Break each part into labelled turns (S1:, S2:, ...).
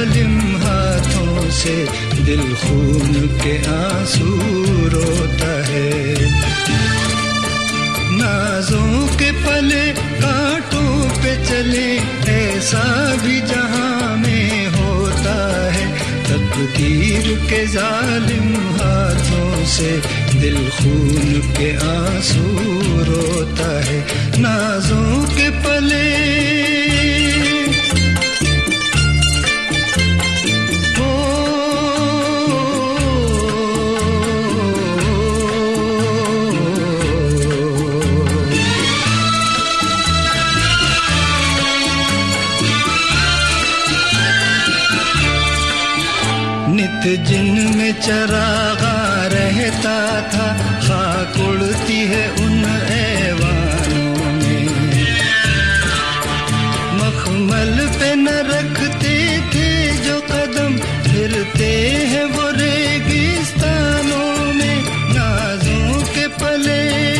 S1: जालिम हाथों से दिल खून के आंसू रोता है। नाजों के पले कांटों पे चले ऐसा भी जहां में होता है। तकदीर के जालिम हाथों से दिल खून के आंसू रोता है। नाजों के पले नित जिनमें चरागा रहता था, खाक उड़ती है उन ऐवानों में। मखमल पे न रखते थे जो कदम, फिरते हैं वो रेगिस्तानों में। नाजों के पले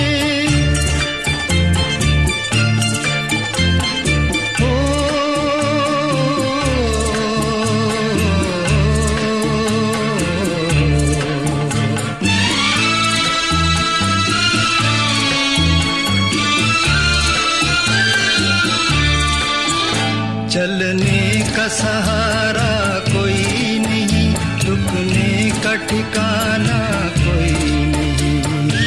S1: चलने का सहारा कोई नहीं, रुकने का ठिकाना कोई नहीं।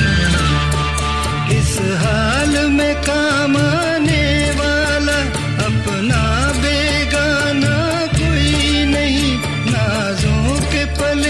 S1: इस हाल में काम आने वाला अपना बेगाना कोई नहीं। नाजों के पले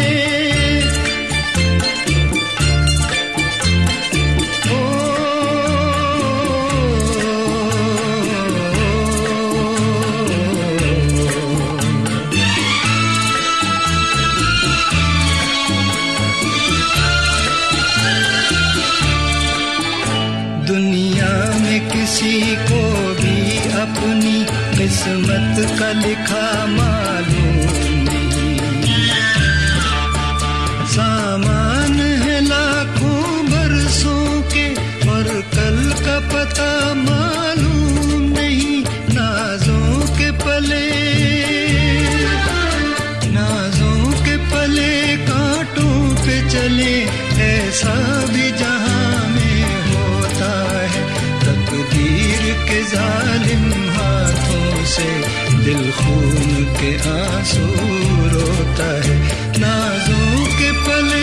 S1: दुनिया में किसी को भी अपनी किस्मत का लिखा मालूम नहीं। सामान है लाखों बरसों के और कल का पता मालूम नहीं। नाजों के पले कांटों पे चले ऐसा भी जहां में होता है। तकदीर के जालिम हाथों से दिल खून के आंसू रोता है। नाजों के पले